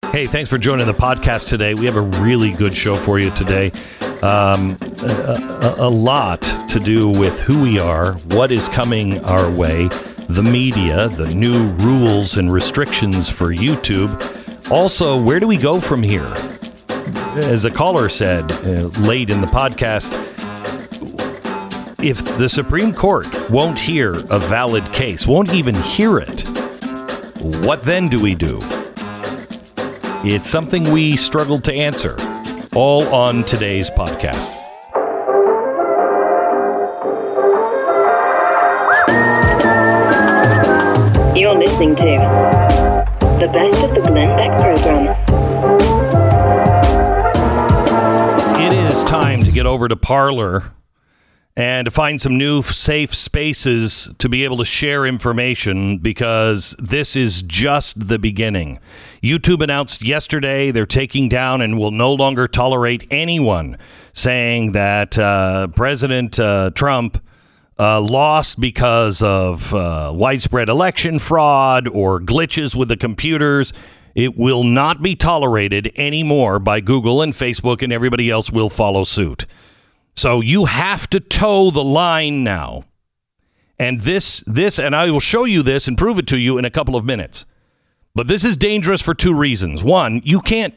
Hey, thanks for joining the podcast today. We have a really good show for you today. A lot to do with who we are, what is coming our way, the media, the new rules and restrictions for YouTube. Also, where do we go from here? As a caller said late in the podcast, if the Supreme Court won't hear a valid case, won't even hear it, what then do we do? It's something we struggled to answer, all on today's podcast. You're listening to the best of the Glenn Beck program. It is time to get over to Parler and to find some new safe spaces to be able to share information, because this is just the beginning. YouTube announced yesterday they're taking down and will no longer tolerate anyone saying that President Trump lost because of widespread election fraud or glitches with the computers. It will not be tolerated anymore by Google and Facebook, and everybody else will follow suit. So you have to toe the line now. And this, and I will show you this and prove it to you in a couple of minutes. But this is dangerous for two reasons. One, you can't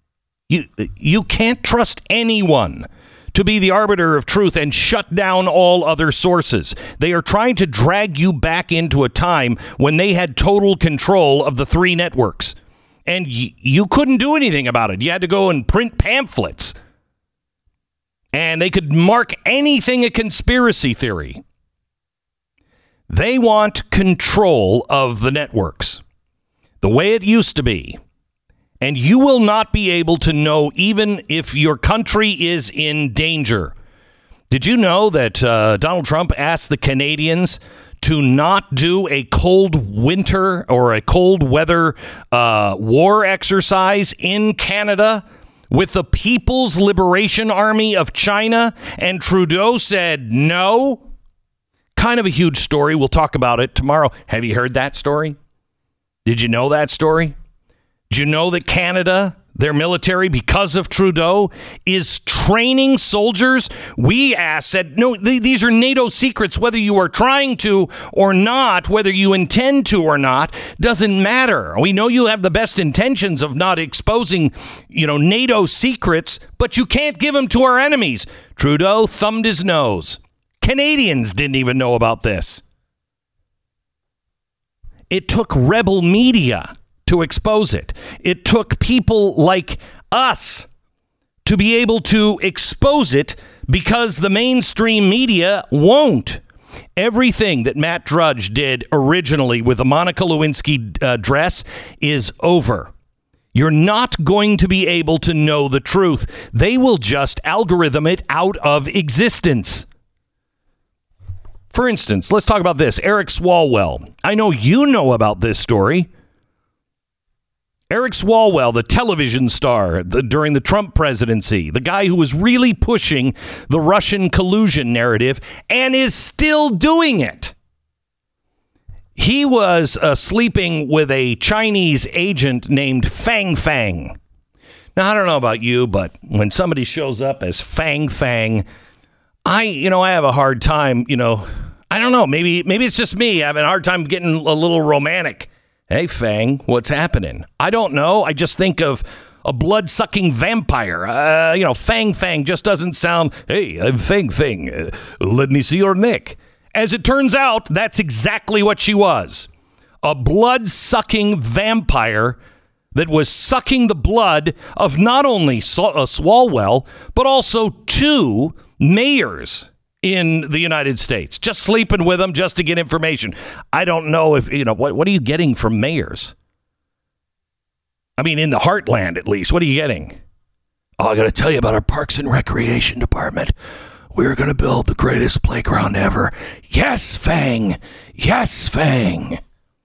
trust anyone to be the arbiter of truth and shut down all other sources. They are trying to drag you back into a time when they had total control of the three networks. And you couldn't do anything about it. You had to go and print pamphlets. And they could mark anything a conspiracy theory. They want control of the networks the way it used to be. And you will not be able to know even if your country is in danger. Did you know that Donald Trump asked the Canadians to not do a cold winter or a cold weather war exercise in Canada with the People's Liberation Army of China? And Trudeau said no. Kind of a huge story. We'll talk about it tomorrow. Have you heard that story? Did you know that story? Did you know that Canada, their military, because of Trudeau, is training soldiers? We said, no, these are NATO secrets. Whether you are trying to or not, whether you intend to or not, doesn't matter. We know you have the best intentions of not exposing, NATO secrets, but you can't give them to our enemies. Trudeau thumbed his nose. Canadians didn't even know about this. It took rebel media to expose it. It took people like us to be able to expose it, because the mainstream media won't. Everything that Matt Drudge did originally with the Monica Lewinsky dress is over. You're not going to be able to know the truth. They will just algorithm it out of existence. For instance, let's talk about this. Eric Swalwell. I know you know about this story. Eric Swalwell, the television star during the Trump presidency, the guy who was really pushing the Russian collusion narrative and is still doing it. He was sleeping with a Chinese agent named Fang Fang. Now, I don't know about you, but when somebody shows up as Fang Fang, I have a hard time, I don't know, maybe it's just me having a hard time getting a little romantic. Hey, Fang, what's happening? I don't know. I just think of a blood-sucking vampire. Fang Fang just doesn't sound, hey, I'm Fang Fang. Let me see your neck. As it turns out, that's exactly what she was. A blood-sucking vampire that was sucking the blood of not only Swalwell, but also two mayors in the United States, just sleeping with them just to get information. I don't know if, what are you getting from mayors? I mean, in the heartland, at least, what are you getting? Oh, I got to tell you about our Parks and Recreation Department. We're going to build the greatest playground ever. Yes, Fang. Yes, Fang.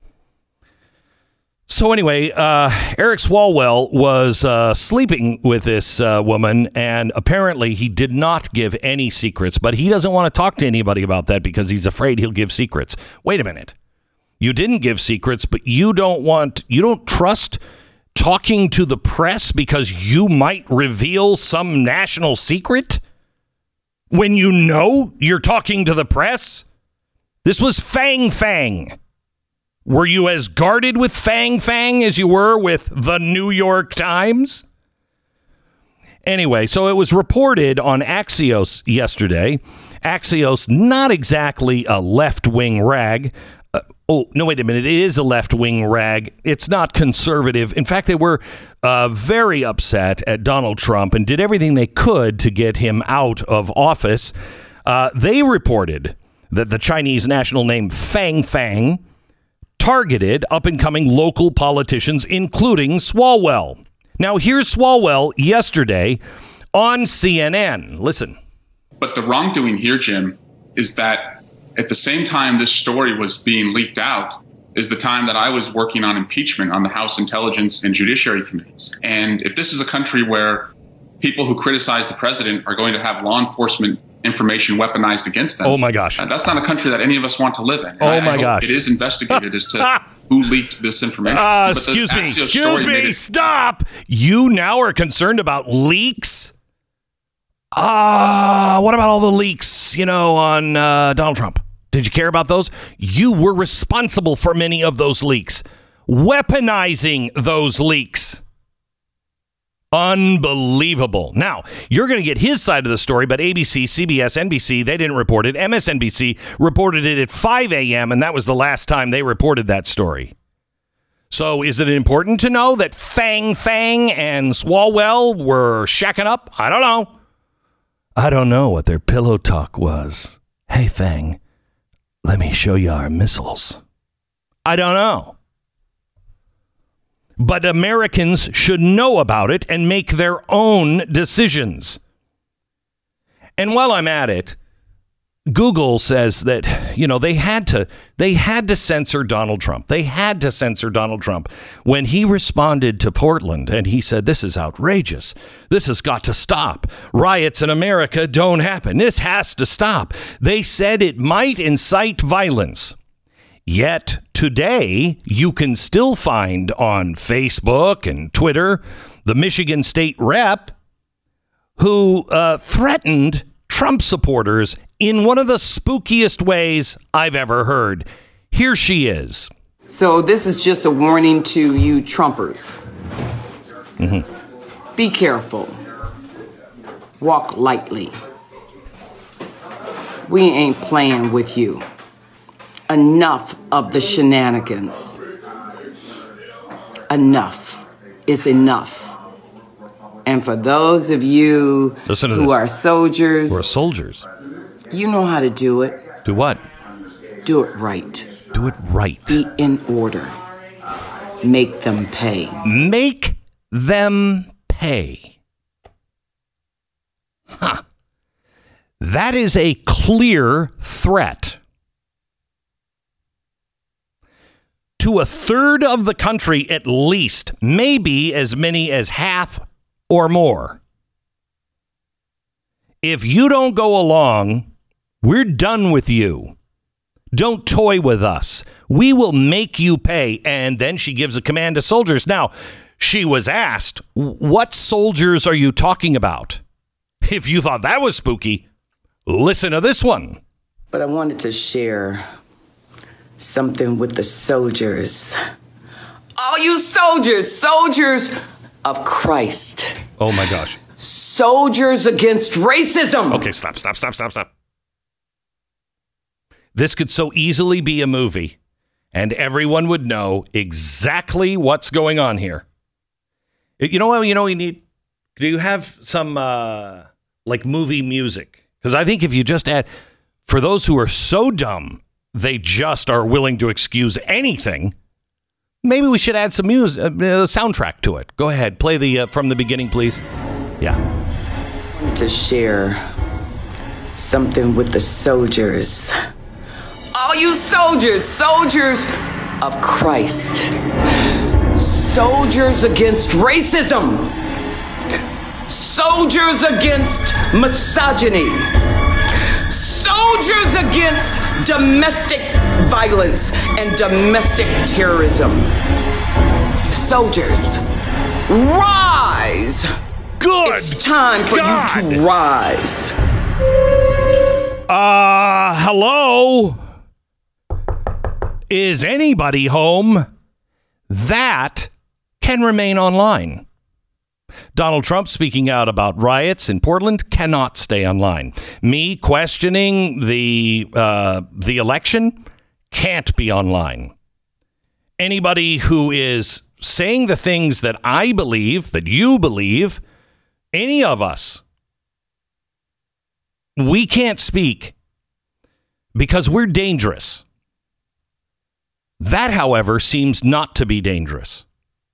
So anyway, Eric Swalwell was sleeping with this woman, and apparently he did not give any secrets, but he doesn't want to talk to anybody about that because he's afraid he'll give secrets. Wait a minute. You didn't give secrets, but you don't trust talking to the press because you might reveal some national secret when you know you're talking to the press? This was Fang Fang. Were you as guarded with Fang Fang as you were with the New York Times? Anyway, so it was reported on Axios yesterday. Axios, not exactly a left-wing rag. No, wait a minute. It is a left-wing rag. It's not conservative. In fact, they were very upset at Donald Trump and did everything they could to get him out of office. They reported that the Chinese national name Fang Fang targeted up-and-coming local politicians, including Swalwell. Now, here's Swalwell yesterday on CNN. Listen. But the wrongdoing here, Jim, is that at the same time this story was being leaked out is the time that I was working on impeachment on the House Intelligence and Judiciary Committees. And if this is a country where people who criticize the president are going to have law enforcement information weaponized against them. Oh, my gosh. That's not a country that any of us want to live in. And I hope it is investigated as to who leaked this information. Excuse me, stop. You now are concerned about leaks? What about all the leaks, on Donald Trump? Did you care about those? You were responsible for many of those leaks. Weaponizing those leaks. Unbelievable. Now, you're going to get his side of the story, but ABC, CBS, NBC, they didn't report it. MSNBC reported it at 5 a.m., and that was the last time they reported that story. So is it important to know that Fang Fang and Swalwell were shacking up? I don't know. I don't know what their pillow talk was. Hey, Fang, let me show you our missiles. I don't know. But Americans should know about it and make their own decisions. And while I'm at it, Google says that, they had to censor Donald Trump. They had to censor Donald Trump when he responded to Portland and he said, this is outrageous. This has got to stop. Riots in America don't happen. This has to stop. They said it might incite violence. Yet today, you can still find on Facebook and Twitter the Michigan state rep who threatened Trump supporters in one of the spookiest ways I've ever heard. Here she is. So this is just a warning to you Trumpers. Mm-hmm. Be careful. Walk lightly. We ain't playing with you. Enough of the shenanigans. Enough is enough. And for those of you who are soldiers. We're soldiers. You know how to do it. Do what? Do it right. Do it right. Be in order. Make them pay. Make them pay. Huh. That is a clear threat. To a third of the country, at least, maybe as many as half or more. If you don't go along, we're done with you. Don't toy with us. We will make you pay. And then she gives a command to soldiers. Now, she was asked, what soldiers are you talking about? If you thought that was spooky, listen to this one. But I wanted to share something with the soldiers. All you soldiers, soldiers of Christ. Oh my gosh. Soldiers against racism. Okay, stop. This could so easily be a movie, and everyone would know exactly what's going on here. You know what you need? Do you have some movie music? Because I think if you just add, for those who are so dumb, they just are willing to excuse anything. Maybe we should add some music, soundtrack to it. Go ahead, play the from the beginning, please. Yeah. To share something with the soldiers. All you soldiers, soldiers of Christ. Soldiers against racism. Soldiers against misogyny. Soldiers against domestic violence and domestic terrorism. Soldiers rise. Good. It's time for you to rise. Hello? Is anybody home? That can remain online. Donald Trump speaking out about riots in Portland cannot stay online. Me questioning the election can't be online. Anybody who is saying the things that I believe, that you believe, any of us, we can't speak because we're dangerous. That, however, seems not to be dangerous.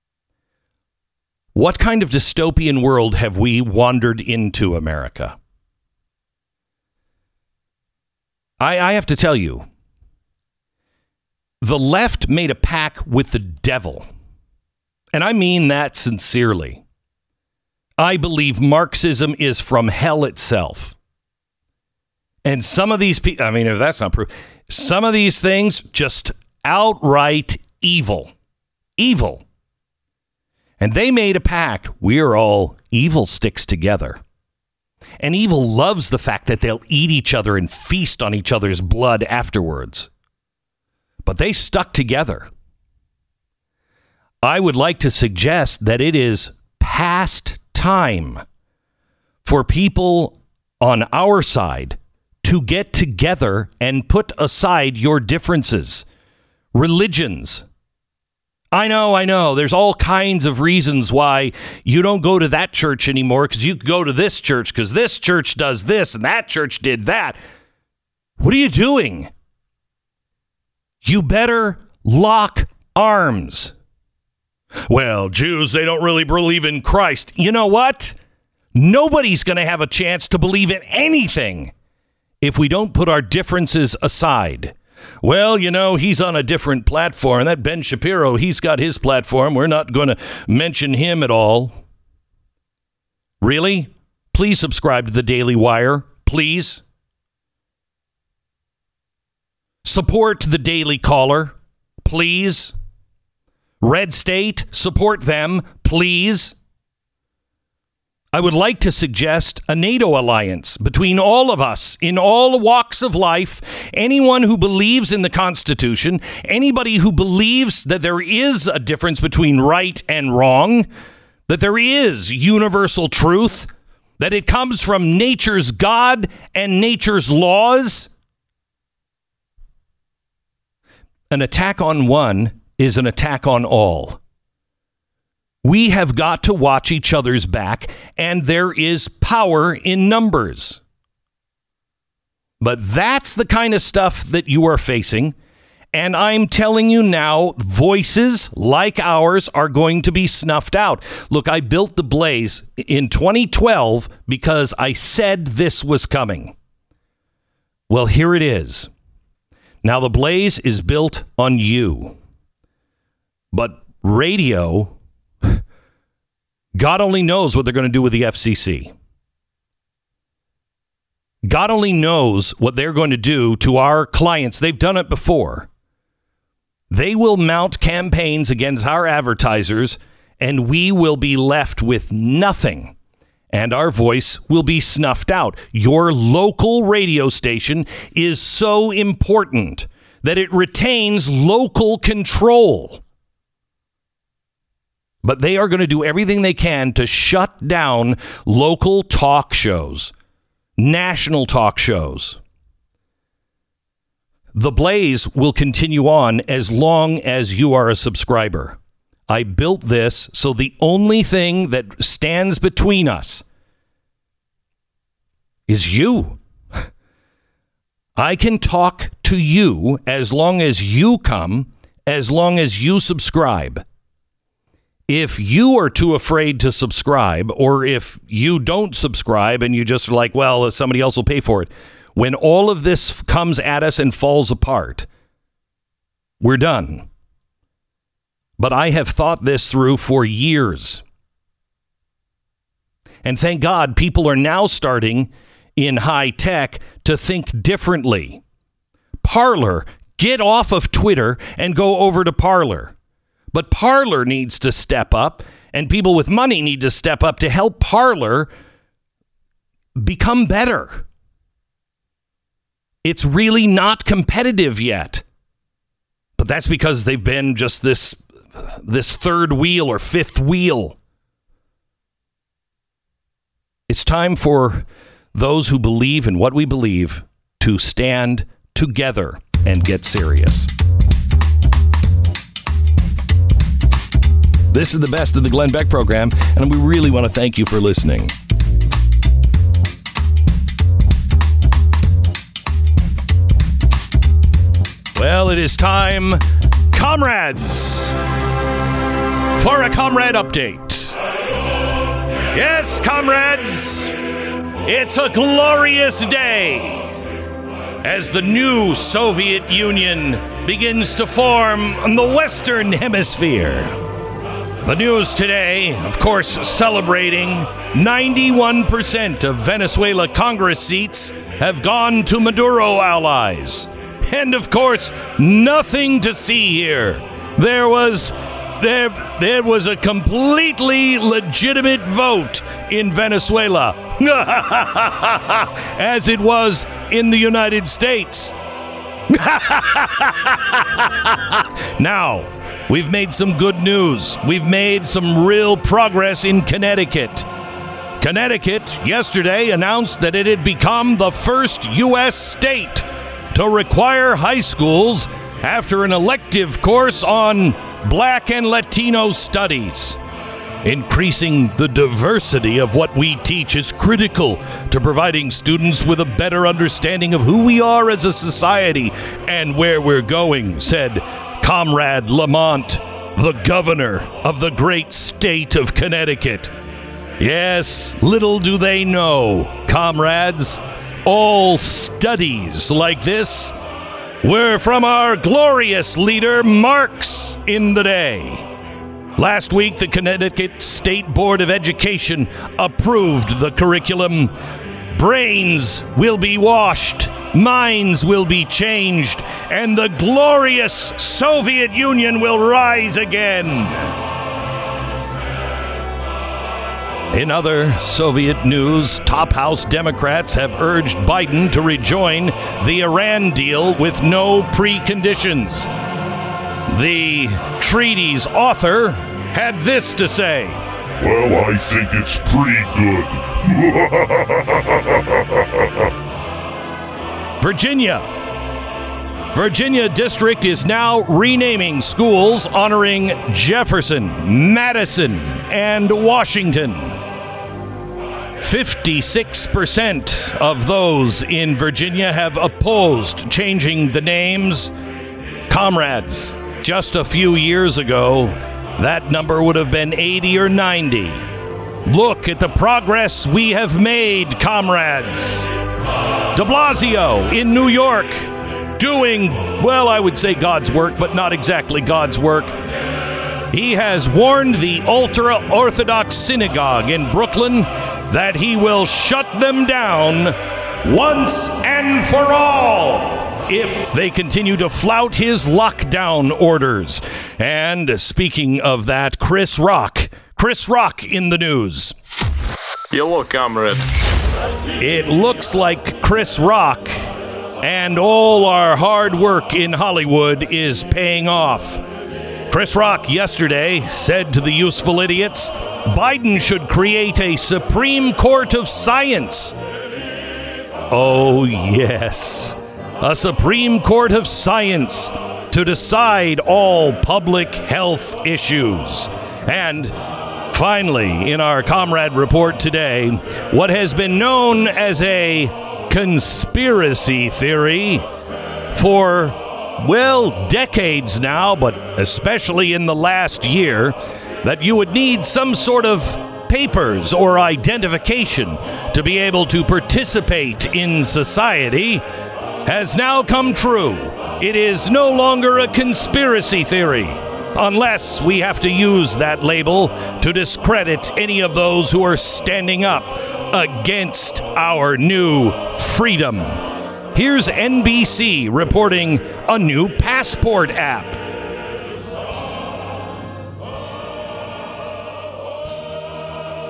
What kind of dystopian world have we wandered into, America? I have to tell you, the left made a pact with the devil. And I mean that sincerely. I believe Marxism is from hell itself. And some of these people, I mean, if that's not proof, some of these things just outright evil. Evil. And they made a pact. We're all evil sticks together. And evil loves the fact that they'll eat each other and feast on each other's blood afterwards. But they stuck together. I would like to suggest that it is past time for people on our side to get together and put aside your differences. Religions. I know. There's all kinds of reasons why you don't go to that church anymore because you go to this church because this church does this and that church did that. What are you doing? You better lock arms. Well, Jews, they don't really believe in Christ. You know what? Nobody's going to have a chance to believe in anything if we don't put our differences aside. Well, you know, he's on a different platform. That Ben Shapiro, he's got his platform. We're not going to mention him at all. Really? Please subscribe to the Daily Wire. Please. Support the Daily Caller. Please. Red State, support them. Please. I would like to suggest a NATO alliance between all of us in all walks of life. Anyone who believes in the Constitution, anybody who believes that there is a difference between right and wrong, that there is universal truth, that it comes from nature's God and nature's laws. An attack on one is an attack on all. We have got to watch each other's back, and there is power in numbers. But that's the kind of stuff that you are facing. And I'm telling you now, voices like ours are going to be snuffed out. Look, I built the Blaze in 2012 because I said this was coming. Well, here it is. Now, the Blaze is built on you. But radio, God only knows what they're going to do with the FCC. God only knows what they're going to do to our clients. They've done it before. They will mount campaigns against our advertisers, and we will be left with nothing. And our voice will be snuffed out. Your local radio station is so important that it retains local control. But they are going to do everything they can to shut down local talk shows, national talk shows. The Blaze will continue on as long as you are a subscriber. I built this so the only thing that stands between us is you. I can talk to you as long as you come, as long as you subscribe. If you are too afraid to subscribe, or if you don't subscribe and you just are like, well, somebody else will pay for it. When all of this comes at us and falls apart, we're done. But I have thought this through for years. And thank God people are now starting in high tech to think differently. Parler, get off of Twitter and go over to Parler. But Parler needs to step up And people with money need to step up to help Parler become better. It's really not competitive yet. But that's because they've been just this third wheel or fifth wheel. It's time for those who believe in what we believe to stand together and get serious. This is the best of the Glenn Beck program, and we really want to thank you for listening. Well, it is time, comrades, for a comrade update. Yes, comrades, it's a glorious day as the new Soviet Union begins to form in the Western Hemisphere. The news today, of course, celebrating 91% of Venezuela Congress seats have gone to Maduro allies. And, of course, nothing to see here. There was a completely legitimate vote in Venezuela, as it was in the United States. Now, we've made some good news. We've made some real progress in Connecticut. Connecticut yesterday announced that it had become the first U.S. state to require high schools after an elective course on Black and Latino studies. Increasing the diversity of what we teach is critical to providing students with a better understanding of who we are as a society and where we're going, said Comrade Lamont, the governor of the great state of Connecticut. Yes, little do they know, comrades, all studies like this were from our glorious leader, Marx, in the day. Last week, the Connecticut State Board of Education approved the curriculum. Brains will be washed, minds will be changed, and the glorious Soviet Union will rise again. In other Soviet news, top House Democrats have urged Biden to rejoin the Iran deal with no preconditions. The treaty's author had this to say. Well, I think it's pretty good. Virginia District is now renaming schools honoring Jefferson, Madison, and Washington. 56% of those in Virginia have opposed changing the names. Comrades, just a few years ago, that number would have been 80 or 90. Look at the progress we have made, comrades. De Blasio in New York, doing, well, I would say God's work, but not exactly God's work. He has warned the ultra-Orthodox synagogue in Brooklyn that he will shut them down once and for all if they continue to flout his lockdown orders. And speaking of that, Chris Rock in the news. Hello, comrade. It looks like Chris Rock and all our hard work in Hollywood is paying off. Chris Rock yesterday said to the useful idiots, Biden should create a Supreme Court of Science. Oh, yes. A Supreme Court of Science to decide all public health issues. And finally, in our Comrade Report today, what has been known as a conspiracy theory for, well, decades now, but especially in the last year, that you would need some sort of papers or identification to be able to participate in society, has now come true. It is no longer a conspiracy theory, unless we have to use that label to discredit any of those who are standing up against our new freedom. Here's NBC reporting a new passport app.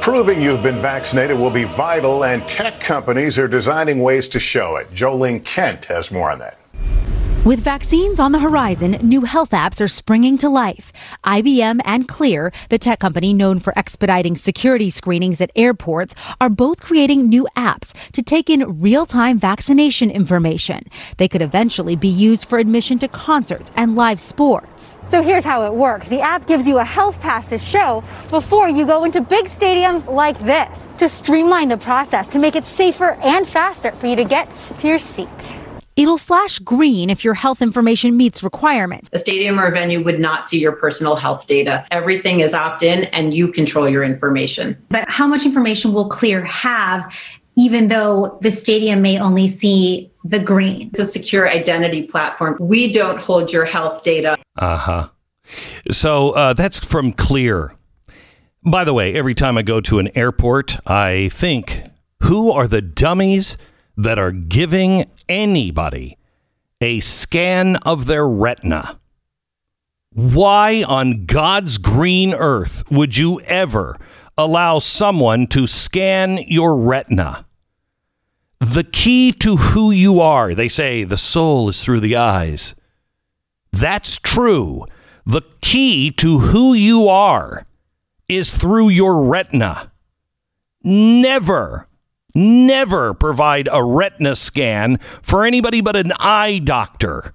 proving you've been vaccinated will be vital, and tech companies are designing ways to show it. Jolene Kent has more on that. With vaccines on the horizon, new health apps are springing to life. IBM and Clear, the tech company known for expediting security screenings at airports, are both creating new apps to take in real-time vaccination information. They could eventually be used for admission to concerts and live sports. So here's how it works. The app gives you a health pass to show before you go into big stadiums like this, to streamline the process, to make it safer and faster for you to get to your seat. It'll flash green if your health information meets requirements. A stadium or venue would not see your personal health data. Everything is opt-in and you control your information. But how much information will Clear have, even though the stadium may only see the green? It's a secure identity platform. We don't hold your health data. So that's from Clear. By the way, every time I go to an airport, I think, who are the dummies that are giving anybody a scan of their retina? Why on God's green earth would you ever allow someone to scan your retina? The key to who you are, they say the soul is through the eyes. That's true. The key to who you are is through your retina. Never provide a retina scan for anybody but an eye doctor.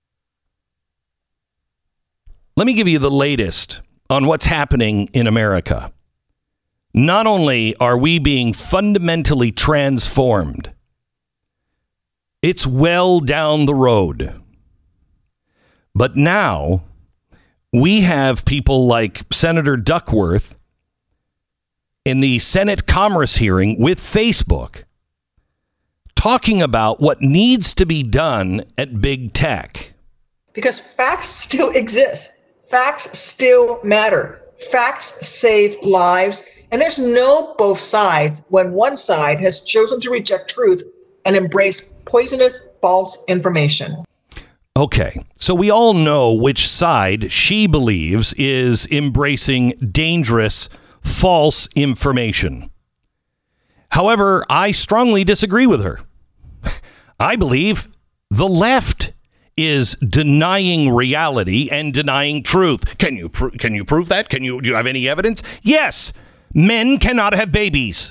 Let me give you the latest on what's happening in America. Not only are we being fundamentally transformed, it's well down the road. But now we have people like Senator Duckworth in the Senate Commerce hearing with Facebook talking about what needs to be done at big tech. Because facts still exist. Facts still matter. Facts save lives. And there's no both sides when one side has chosen to reject truth and embrace poisonous, false information. Okay, so we all know which side she believes is embracing dangerous, false information. However, I strongly disagree with her. I believe the left is denying reality and denying truth. Can you prove that? Do you have any evidence? Yes, men cannot have babies.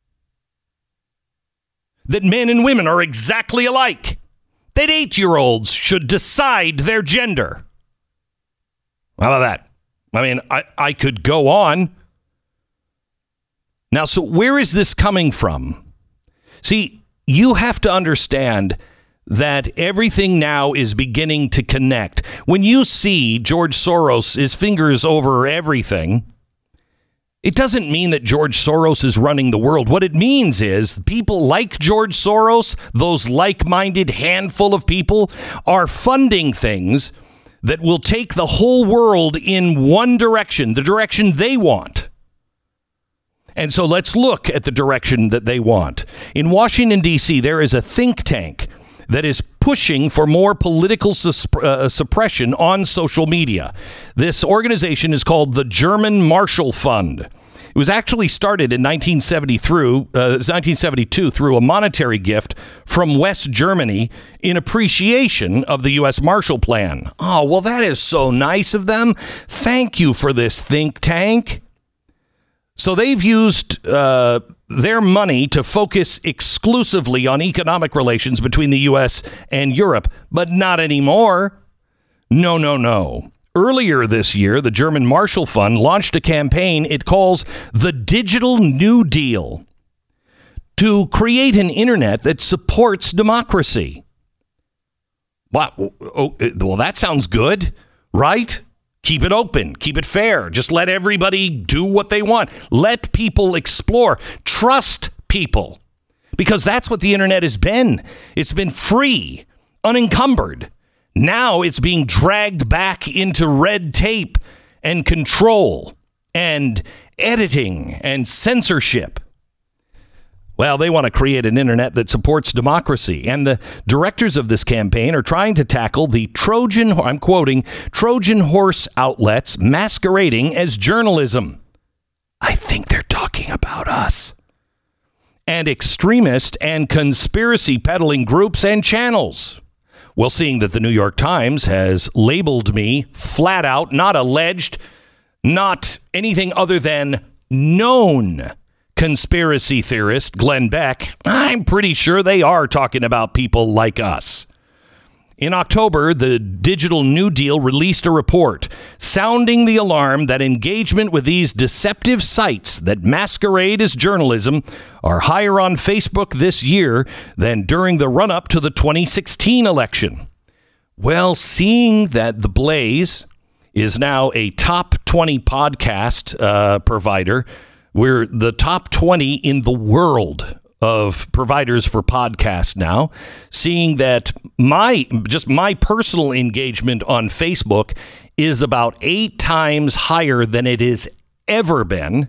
That men and women are exactly alike. That 8-year-olds should decide their gender. How about that? I mean, I could go on. Now, so where is this coming from? See, you have to understand that everything now is beginning to connect. When you see George Soros, his fingers over everything, it doesn't mean that George Soros is running the world. What it means is people like George Soros, those like-minded handful of people, are funding things that will take the whole world in one direction, the direction they want. And so let's look at the direction that they want. In Washington, D.C., there is a think tank that is pushing for more political suppression on social media. This organization is called the German Marshall Fund. It was actually started in 1972 through a monetary gift from West Germany in appreciation of the U.S. Marshall Plan. Oh, well, that is so nice of them. Thank you for this think tank. So they've used their money to focus exclusively on economic relations between the U.S. and Europe, but not anymore. No. Earlier this year, the German Marshall Fund launched a campaign it calls the Digital New Deal to create an internet that supports democracy. Well, that sounds good, right? Keep it open. Keep it fair. Just let everybody do what they want. Let people explore. Trust people. Because that's what the internet has been. It's been free, unencumbered. Now it's being dragged back into red tape and control and editing and censorship. Well, they want to create an internet that supports democracy. And the directors of this campaign are trying to tackle the Trojan horse outlets masquerading as journalism. I think they're talking about and extremist and conspiracy peddling groups and channels. Well, seeing that the New York Times has labeled me flat out, not alleged, not anything other than known conspiracy theorist Glenn Beck, I'm pretty sure they are talking about people like us. In October, the Digital New Deal released a report sounding the alarm that engagement with these deceptive sites that masquerade as journalism are higher on Facebook this year than during the run-up to the 2016 election. Well, seeing that The Blaze is now a top 20 podcast provider, we're the top 20 in the world of providers for podcasts now, seeing that my personal engagement on Facebook is about 8 times higher than it has ever been,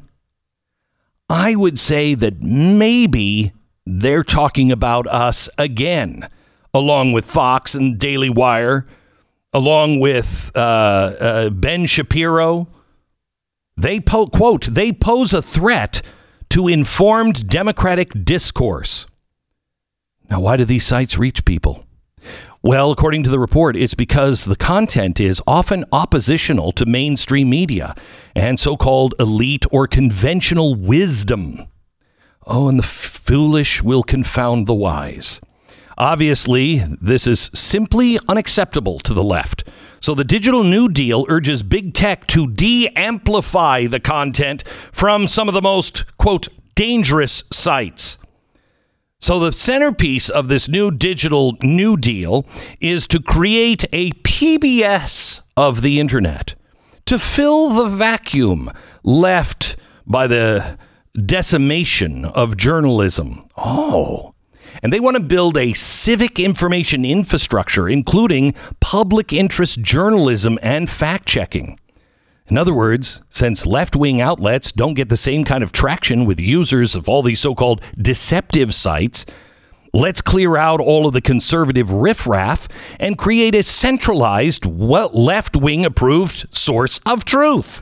I would say that maybe they're talking about us again, along with Fox and Daily Wire, along with Ben Shapiro. They pose a threat to informed democratic discourse. Now, why do these sites reach people? Well, according to the report, it's because the content is often oppositional to mainstream media and so-called elite or conventional wisdom. Oh, and the foolish will confound the wise. Obviously, this is simply unacceptable to the left. So the Digital New Deal urges big tech to de-amplify the content from some of the most, quote, dangerous sites. So the centerpiece of this new Digital New Deal is to create a PBS of the internet to fill the vacuum left by the decimation of journalism. Oh, and they want to build a civic information infrastructure, including public interest journalism and fact-checking. In other words, since left-wing outlets don't get the same kind of traction with users of all these so-called deceptive sites, let's clear out all of the conservative riffraff and create a centralized, left-wing approved source of truth.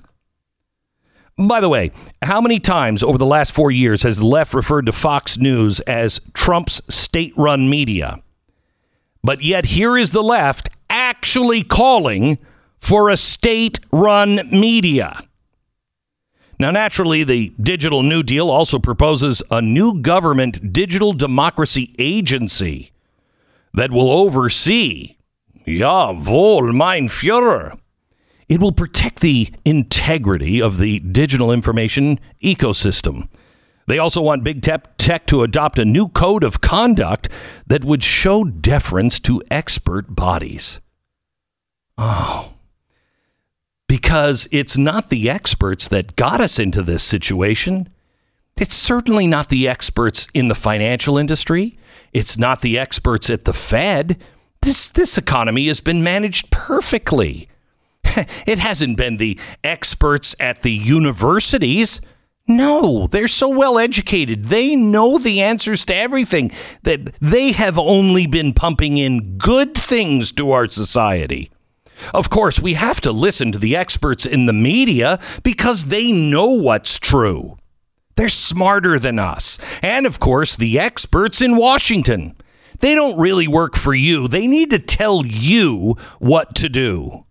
By the way, how many times over the last 4 years has the left referred to Fox News as Trump's state-run media? But yet here is the left actually calling for a state-run media. Now, naturally, the Digital New Deal also proposes a new government digital democracy agency that will oversee, jawohl, mein Führer. It will protect the integrity of the digital information ecosystem. They also want big tech to adopt a new code of conduct that would show deference to expert bodies. Oh, because it's not the experts that got us into this situation. It's certainly not the experts in the financial industry. It's not the experts at the Fed. This economy has been managed perfectly. It hasn't been the experts at the universities. No, they're so well educated. They know the answers to everything. That they have only been pumping in good things to our society. Of course, we have to listen to the experts in the media because they know what's true. They're smarter than us. And of course, the experts in Washington. They don't really work for you. They need to tell you what to do.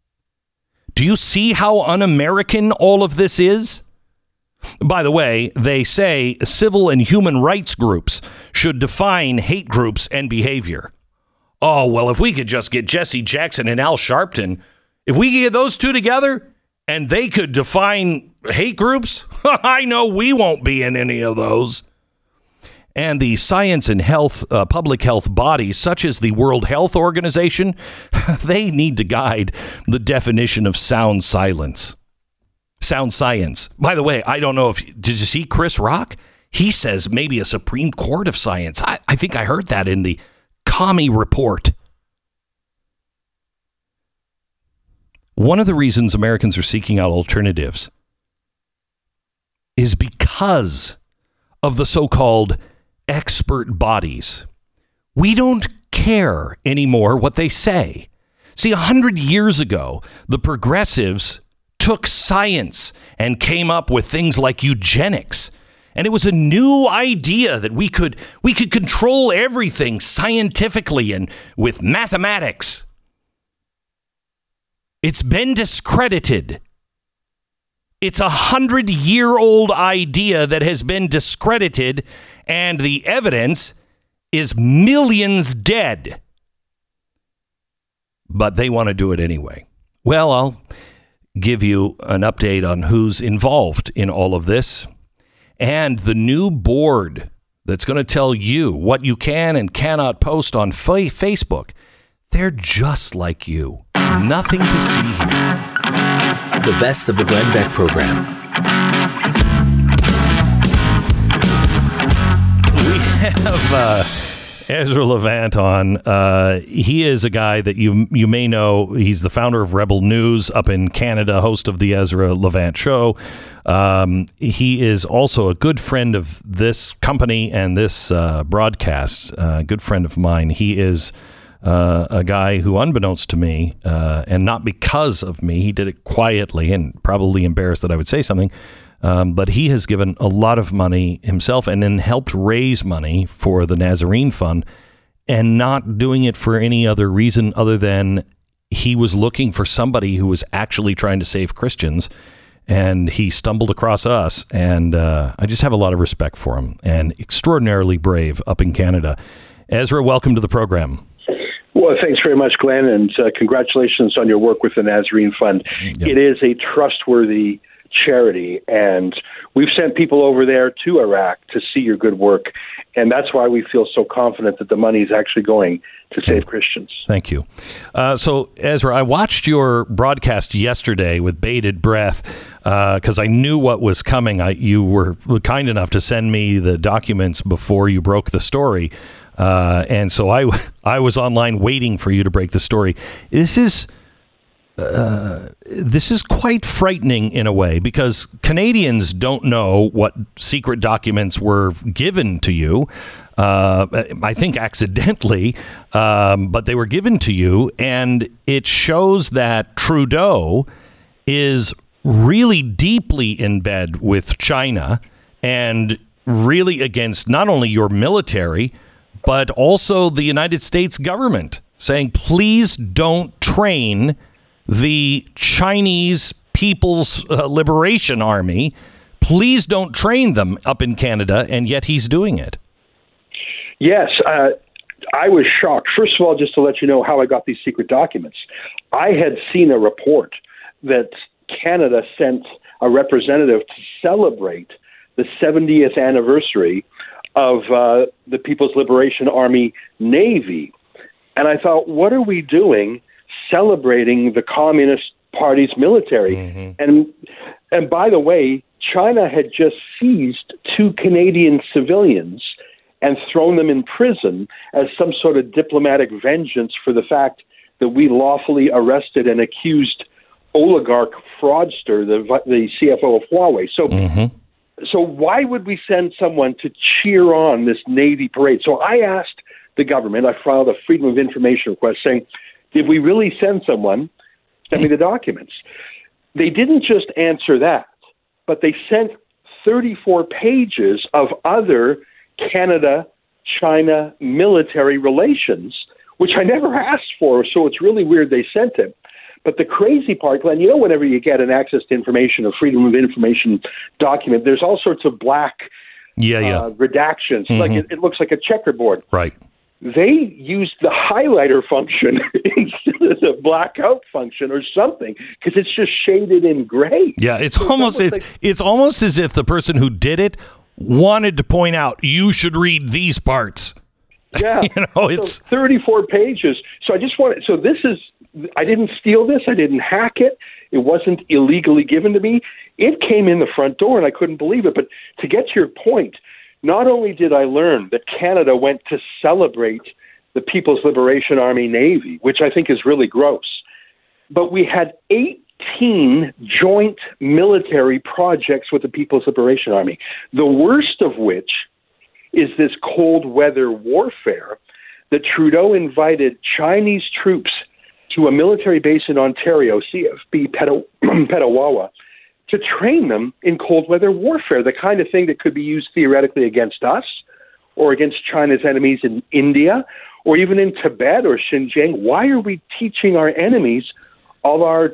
Do you see how un-American all of this is? By the way, they say civil and human rights groups should define hate groups and behavior. Oh, well, if we could just get Jesse Jackson and Al Sharpton, if we could get those two together and they could define hate groups, I know we won't be in any of those. And the science and health, public health bodies, such as the World Health Organization, they need to guide the definition of sound silence. Sound science. By the way, I don't know did you see Chris Rock? He says maybe a Supreme Court of Science. I think I heard that in the Commie Report. One of the reasons Americans are seeking out alternatives is because of the so-called expert bodies. We don't care anymore what they say. See, 100 years ago, the progressives took science and came up with things like eugenics And it was a new idea that we could control everything scientifically and with mathematics. It's been discredited. It's 100-year-old idea that has been discredited, and the evidence is millions dead. But they want to do it anyway. Well, I'll give you an update on who's involved in all of this and the new board that's going to tell you what you can and cannot post on Facebook. They're just like you. Nothing to see here. The best of the Glenn Beck program. We have Ezra Levant on. He is a guy that you may know. He's the founder of Rebel News up in Canada, host of the Ezra Levant Show. He is also a good friend of this company and this broadcast. Good friend of mine. He is a guy who, unbeknownst to me, and not because of me, he did it quietly and probably embarrassed that I would say something, but he has given a lot of money himself and then helped raise money for the Nazarene Fund, and not doing it for any other reason other than he was looking for somebody who was actually trying to save Christians, and he stumbled across us, and I just have a lot of respect for him, and extraordinarily brave up in Canada. Ezra, welcome to the program. Well, thanks very much, Glenn, and congratulations on your work with the Nazarene Fund. Yep. It is a trustworthy charity, and we've sent people over there to Iraq to see your good work, and that's why we feel so confident that the money is actually going to save Christians. Thank you. So, Ezra, I watched your broadcast yesterday with bated breath because I knew what was coming. You were kind enough to send me the documents before you broke the story. And so I was online waiting for you to break the story. This is quite frightening in a way, because Canadians don't know what secret documents were given to you. I think accidentally, but they were given to you. And it shows that Trudeau is really deeply in bed with China and really against not only your military, but also the United States government, saying, please don't train the Chinese People's Liberation Army. Please don't train them up in Canada, and yet he's doing it. Yes, I was shocked. First of all, just to let you know how I got these secret documents, I had seen a report that Canada sent a representative to celebrate the 70th anniversary of the People's Liberation Army Navy. And I thought, what are we doing celebrating the Communist Party's military? Mm-hmm. And by the way, China had just seized 2 Canadian civilians and thrown them in prison as some sort of diplomatic vengeance for the fact that we lawfully arrested and accused oligarch fraudster, the CFO of Huawei. So. Mm-hmm. So why would we send someone to cheer on this Navy parade? So I asked the government, I filed a Freedom of Information request saying, did we really send someone? Send me the documents. They didn't just answer that, but they sent 34 pages of other Canada-China military relations, which I never asked for, so it's really weird they sent it. But the crazy part, Glenn, you know, whenever you get an access to information, a Freedom of Information document, there's all sorts of black redactions. Mm-hmm. Like it looks like a checkerboard. Right. They used the highlighter function instead of the blackout function or something, because it's just shaded in gray. Yeah, it's almost as if the person who did it wanted to point out, you should read these parts. Yeah. It's 34 pages. So I didn't steal this. I didn't hack it. It wasn't illegally given to me. It came in the front door, and I couldn't believe it. But to get to your point, not only did I learn that Canada went to celebrate the People's Liberation Army Navy, which I think is really gross, but we had 18 joint military projects with the People's Liberation Army, the worst of which is this cold weather warfare that Trudeau invited Chinese troops to a military base in Ontario, CFB Petawawa, to train them in cold weather warfare, the kind of thing that could be used theoretically against us or against China's enemies in India or even in Tibet or Xinjiang. Why are we teaching our enemies all our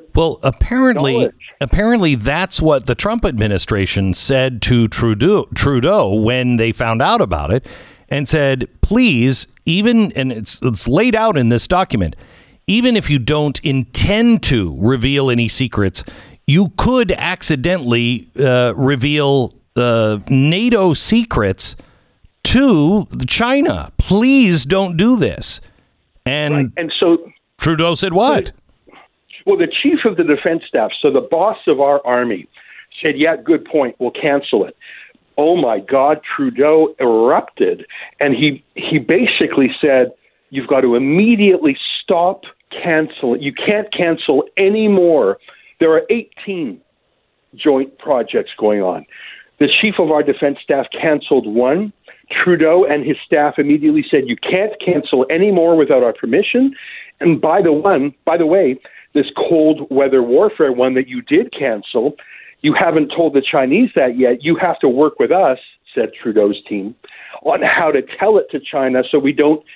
apparently that's what the Trump administration said to Trudeau when they found out about it, and said, please, and it's laid out in this document, even if you don't intend to reveal any secrets, you could accidentally reveal NATO secrets to China. Please don't do this. And so Trudeau said what? Well, the chief of the defense staff, so the boss of our army, said, yeah, good point, we'll cancel it. Oh, my God, Trudeau erupted. And he basically said, you've got to immediately stop canceling. You can't cancel any more. There are 18 joint projects going on. The chief of our defense staff canceled one. Trudeau and his staff immediately said, you can't cancel any more without our permission. And by the way, this cold weather warfare one that you did cancel, you haven't told the Chinese that yet. You have to work with us, said Trudeau's team, on how to tell it to China so they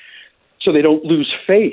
don't lose face.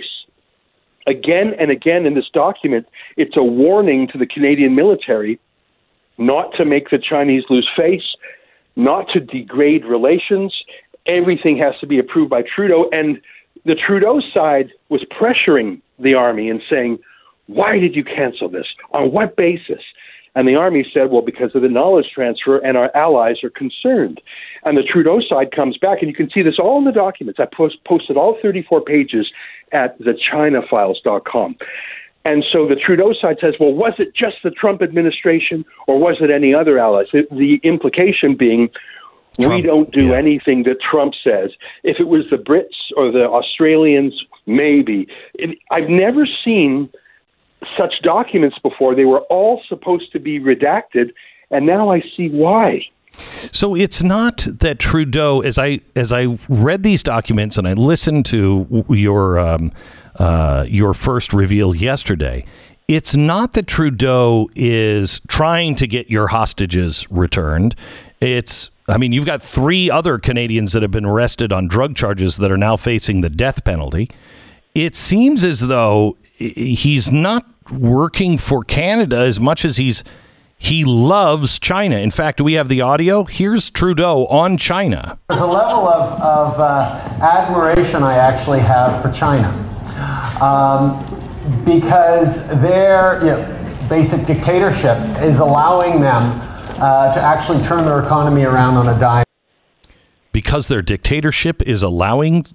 Again and again in this document, it's a warning to the Canadian military not to make the Chinese lose face, not to degrade relations. Everything has to be approved by Trudeau. And the Trudeau side was pressuring the army and saying, why did you cancel this? On what basis? And the army said, well, because of the knowledge transfer and our allies are concerned. And the Trudeau side comes back, and you can see this all in the documents. I posted all 34 pages at thechinafiles.com. And so the Trudeau side says, well, was it just the Trump administration or was it any other allies? The implication being, we don't do anything that Trump says. If it was the Brits or the Australians, maybe. I've never seen such documents before. They were all supposed to be redacted, and now I see why. So it's not that Trudeau, as I read these documents and I listened to your first reveal yesterday, it's not that Trudeau is trying to get your hostages returned. You've got 3 other Canadians that have been arrested on drug charges that are now facing the death penalty. It seems as though he's not working for Canada as much as he loves China. In fact, do we have the audio? Here's Trudeau on China. There's a level of admiration I actually have for China because their basic dictatorship is allowing them to actually turn their economy around on a dime. Because their dictatorship is allowing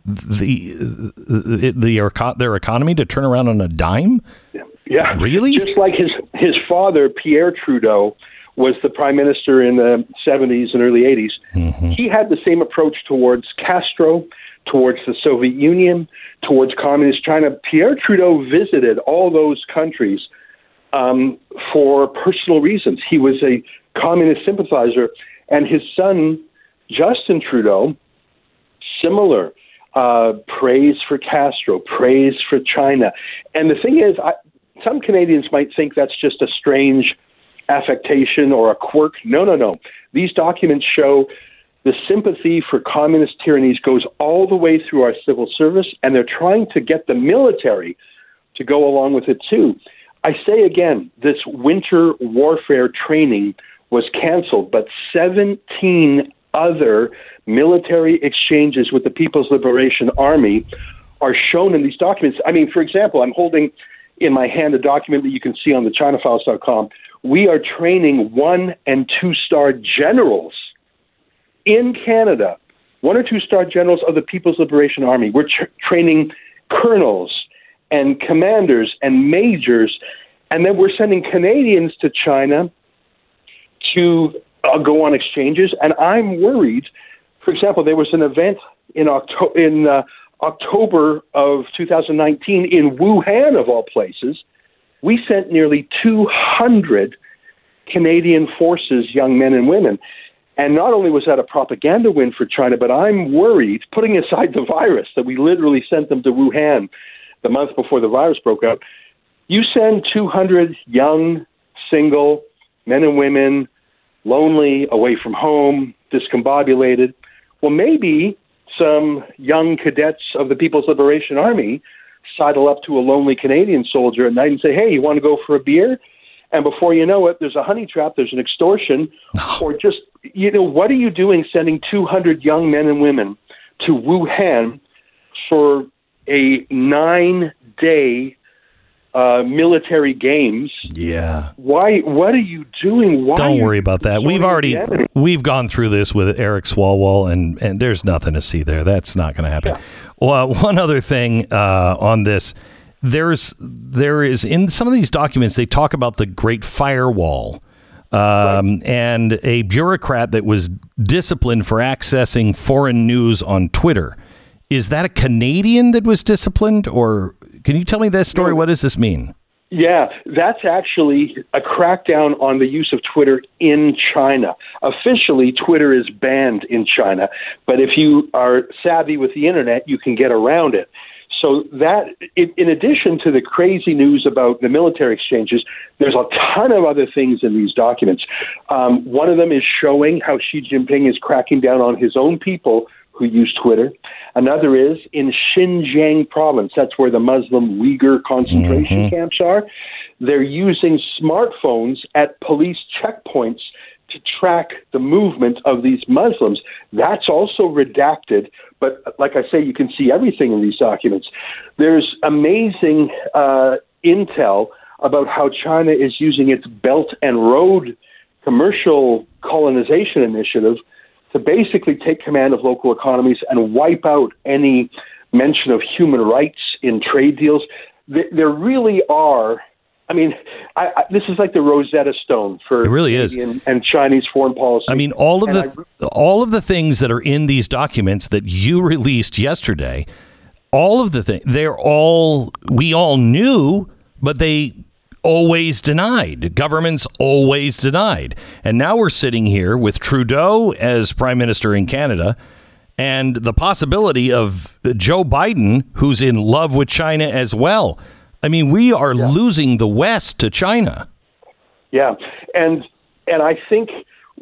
their economy to turn around on a dime? Yeah. Really? Just like his father, Pierre Trudeau, was the prime minister in the 70s and early 80s. Mm-hmm. He had the same approach towards Castro, towards the Soviet Union, towards communist China. Pierre Trudeau visited all those countries for personal reasons. He was a communist sympathizer, and his son, Justin Trudeau, similar praise for Castro, praise for China. And the thing is, some Canadians might think that's just a strange affectation or a quirk. No. These documents show the sympathy for communist tyrannies goes all the way through our civil service, and they're trying to get the military to go along with it too. I say again, this winter warfare training was canceled, but 17 other military exchanges with the People's Liberation Army are shown in these documents. I mean, for example, I'm holding in my hand a document that you can see on the ChinaFiles.com. We are training 1- and 2-star generals in Canada, 1- or 2-star generals of the People's Liberation Army. We're training colonels and commanders and majors, and then we're sending Canadians to China to go on exchanges. And I'm worried. For example, there was an event in October of 2019 in Wuhan, of all places. We sent nearly 200 Canadian forces, young men and women. And not only was that a propaganda win for China, but I'm worried, putting aside the virus, that we literally sent them to Wuhan the month before the virus broke out. You send 200 young, single men and women, lonely, away from home, discombobulated. Well, maybe some young cadets of the People's Liberation Army sidle up to a lonely Canadian soldier at night and say, hey, you want to go for a beer? And before you know it, there's a honey trap, there's an extortion, or just, what are you doing sending 200 young men and women to Wuhan for a 9-day military games? Yeah. Why? What are you doing? Why? Don't worry about that. We've gone through this with Eric Swalwell, and there's nothing to see there. That's not going to happen. Yeah. Well, one other thing on this, there is in some of these documents they talk about the Great Firewall, and a bureaucrat that was disciplined for accessing foreign news on Twitter. Is that a Canadian that was disciplined, or can you tell me that story? What does this mean? Yeah, that's actually a crackdown on the use of Twitter in China. Officially, Twitter is banned in China, but if you are savvy with the internet, you can get around it. So that, in addition to the crazy news about the military exchanges, there's a ton of other things in these documents. One of them is showing how Xi Jinping is cracking down on his own people who use Twitter. Another is in Xinjiang province. That's where the Muslim Uyghur concentration camps are. They're using smartphones at police checkpoints to track the movement of these Muslims. That's also redacted. But like I say, you can see everything in these documents. There's amazing intel about how China is using its Belt and Road commercial colonization initiative to basically take command of local economies and wipe out any mention of human rights in trade deals. There really are. I mean, this is like the Rosetta Stone for it really Canadian is. And Chinese foreign policy. I mean, all of the things that are in these documents that you released yesterday, all of the things, we all knew, but they always denied. Governments always denied. And now we're sitting here with Trudeau as prime minister in Canada and the possibility of Joe Biden, who's in love with China as well. I mean, we are losing the West to China. Yeah. And I think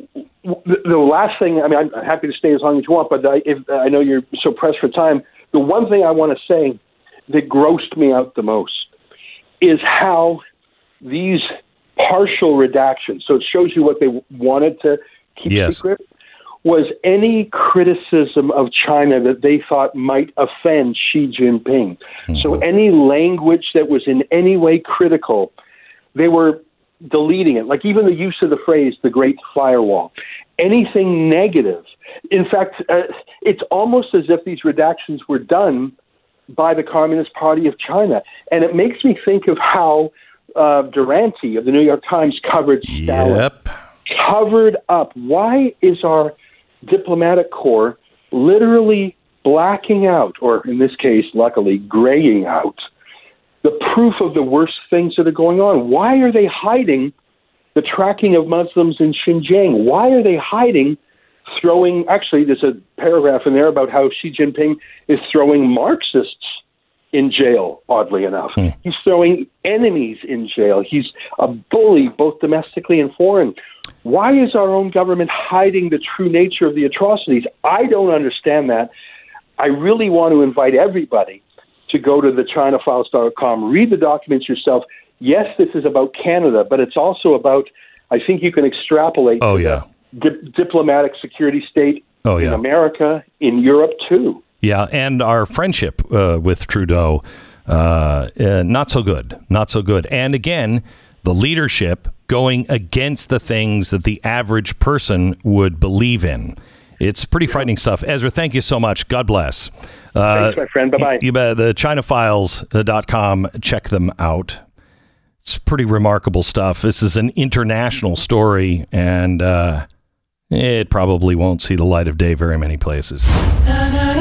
the last thing, I mean, I'm happy to stay as long as you want, but I know you're so pressed for time. The one thing I want to say that grossed me out the most is how these partial redactions, so it shows you what they wanted to keep secret, was any criticism of China that they thought might offend Xi Jinping. So any language that was in any way critical, they were deleting it. Like even the use of the phrase, the Great Firewall. Anything negative. In fact, it's almost as if these redactions were done by the Communist Party of China. And it makes me think of how Durante of the New York Times covered Stalin. Covered up. Why is our diplomatic corps literally blacking out, or in this case, luckily, graying out, the proof of the worst things that are going on? Why are they hiding the tracking of Muslims in Xinjiang? Why are they hiding actually, there's a paragraph in there about how Xi Jinping is throwing Marxists in jail, oddly enough. He's throwing enemies in jail. He's a bully, both domestically and foreign. Why is our own government hiding the true nature of the atrocities? I don't understand that. I really want to invite everybody to go to thechinafiles.com, read the documents yourself. Yes, this is about Canada, but it's also about, I think you can extrapolate the diplomatic security state in America, in Europe too. Yeah, and our friendship with Trudeau, not so good, not so good. And again, the leadership going against the things that the average person would believe in. It's pretty frightening stuff. Ezra, thank you so much. God bless. Thanks, my friend. Bye-bye. You bet. The ChinaFiles.com. Check them out. It's pretty remarkable stuff. This is an international story, and it probably won't see the light of day very many places.